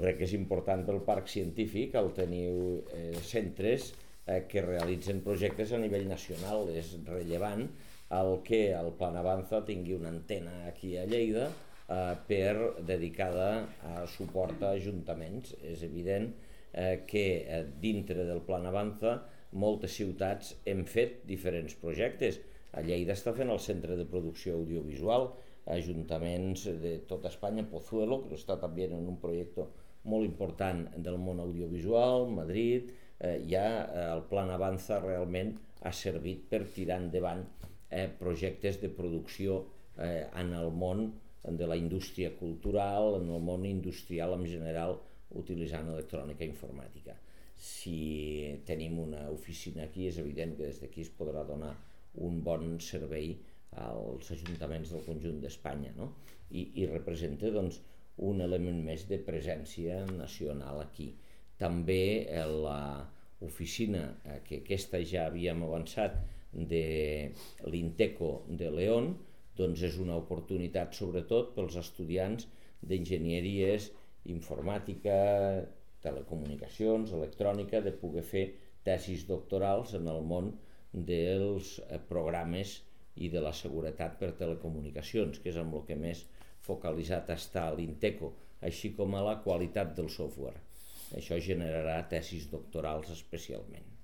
crec que és important pel parc científic el tenir centres que realitzen projectes a nivell nacional. És rellevant el que el Plan Avanza tingui una antena aquí a Lleida dedicada a suport a ajuntaments. És evident que dintre del Plan Avanza moltes ciutats hem fet diferents projectes. A Lleida està fent el Centre de Producció Audiovisual, ajuntaments de tota Espanya, Pozuelo, que està també en un projecte molt important del món audiovisual, Madrid. Ja el Plan Avanza realment ha servit per tirar endavant projectes de producció en el món de la indústria cultural, en el món industrial en general, utilitzant electrònica i informàtica. Si tenim una oficina aquí, és evident que des d'aquí es podrà donar un bon servei als ajuntaments del conjunt d'Espanya, no? I representa un element més de presència nacional aquí. També l'oficina, que aquesta ja havíem avançat, de l'Inteco de León, és una oportunitat sobretot pels estudiants d'enginyeries, informàtica, telecomunicacions, electrònica, de poder fer tesis doctorals en el món dels programes i de la seguretat per telecomunicacions, que és amb el que més focalitzat està l'Inteco, així com a la qualitat del software. Això generarà tesis doctorals especialment.